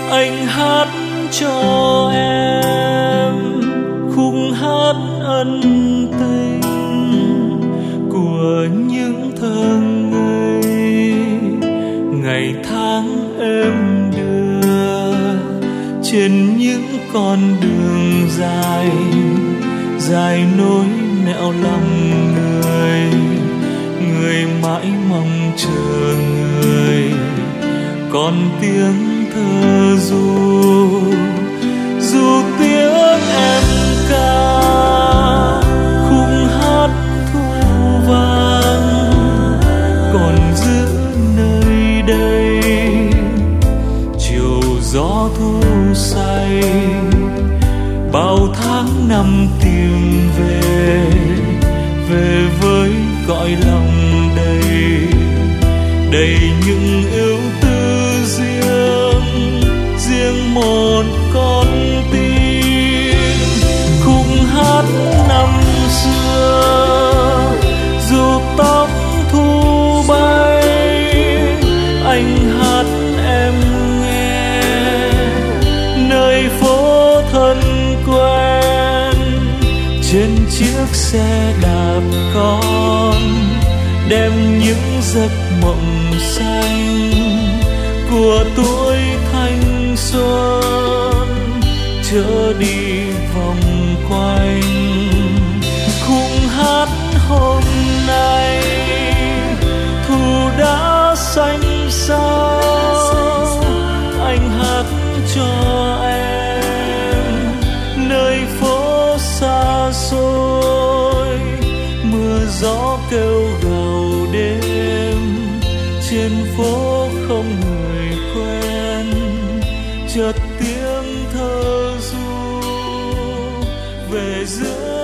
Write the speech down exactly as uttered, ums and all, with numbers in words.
anh hát cho em khúc hát ân tình của những thơ ngây, ngày tháng êm đưa trên những con đường dài, dài nỗi nẻo lòng người, người mãi mong chờ người. Còn tiếng thơ ru, ru tiếng em ca khúc hát thu vang còn giữ nơi đây. Chiều gió thu say bao tháng năm tìm về, về với cõi lòng đầy, đầy những ưu tư riêng, riêng một con tim. Khúc hát năm xưa dù tóc thu bay, anh hát em nghe nơi phố thân quen, trên chiếc xe đạp con đem những giấc mộng xanh của tuổi thanh xuân chở đi vòng quanh. Khúc hát hôm nay thu đã xanh sao, anh hát cho em nơi phố xa xôi, mưa gió kêu gào đêm, trên phố không người quen, chợt tiếng thơ ru về giữa